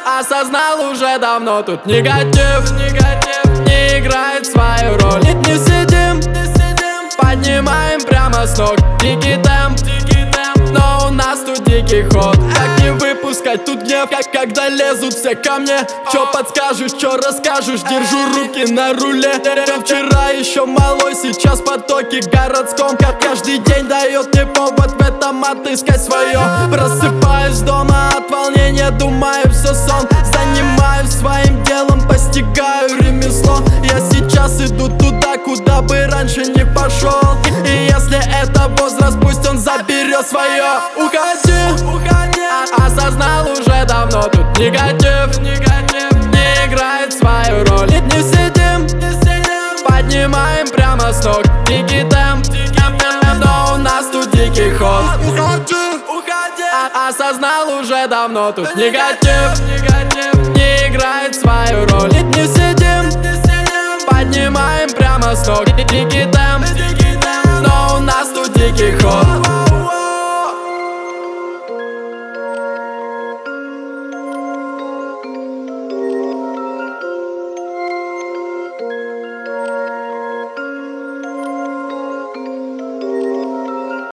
Осознал уже давно, тут негатив не играет свою роль. Не сидим, поднимаем прямо с ног. Дикий темп, но у нас тут дикий ход. Как не выпускать тут гнев, когда лезут все ко мне? Чё подскажешь, чё расскажешь? Держу руки на руле. Вчера еще малой, сейчас потоки городском. Как каждый день дает мне повод в этом отыскать свое. Просыпаюсь дома от волнения, думаю, все сон. Занимаюсь своим делом, постигаю ремесло. Я сейчас иду туда, куда бы раньше не пошел. И если это возраст, пусть он заберет свое. Уходи, осознал уже давно, тут негатив не играет свою роль. Не сидим, поднимаем прямо с ног. Дикий темп, но у нас тут дикий ход. Уходи, осознал уже давно, тут негатив не играет свою роль. Не сидим, поднимаем прямо с ног. Дикий темп,